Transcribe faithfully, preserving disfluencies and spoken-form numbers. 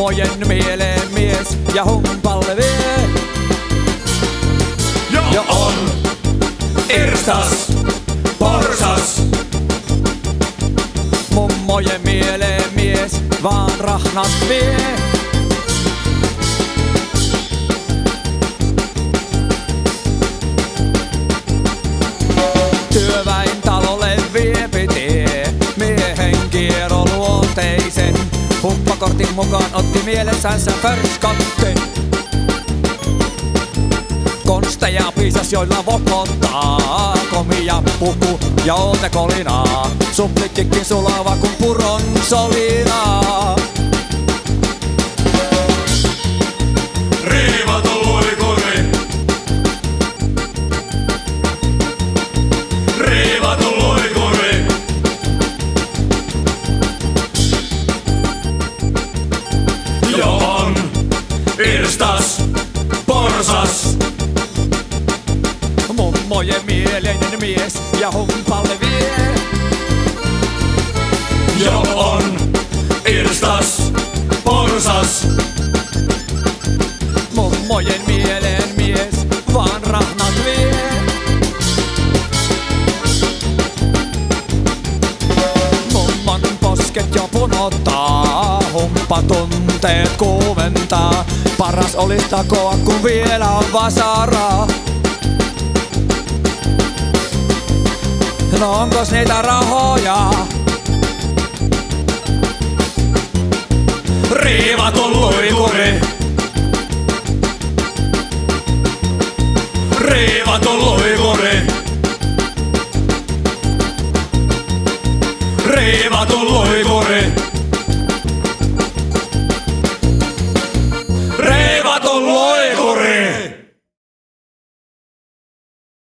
mummojen mieleen mies ja humpalle vie. Jo on irstas porsas. Mummojen mieleen mies vaan rahnat vie. Työväentalolle viepi tie miehen kierroluonteisen. Humppakortin mukaan otti mielessänsä förskattin. Konsteja piisas joilla vokottaa, komia puku ja ootekolinaa. Suplikkikin sulava kun puron solinaa. Riivatun luikuri. Riivatun luikuri. Jo on irstas porsas. Mummojen mieleinen mies ja humpalle vie. Jo on irstas porsas. Mummojen mieleen mies vaan rahnat vie. Mummon posket jo punottaa, humppa tunteet kuumentaa. Paras olis takoa kun vielä on vasaraa. No onkos niitä rahoja? Riivatun luikuri. Riivatun luikuri. Riivatun luikuri.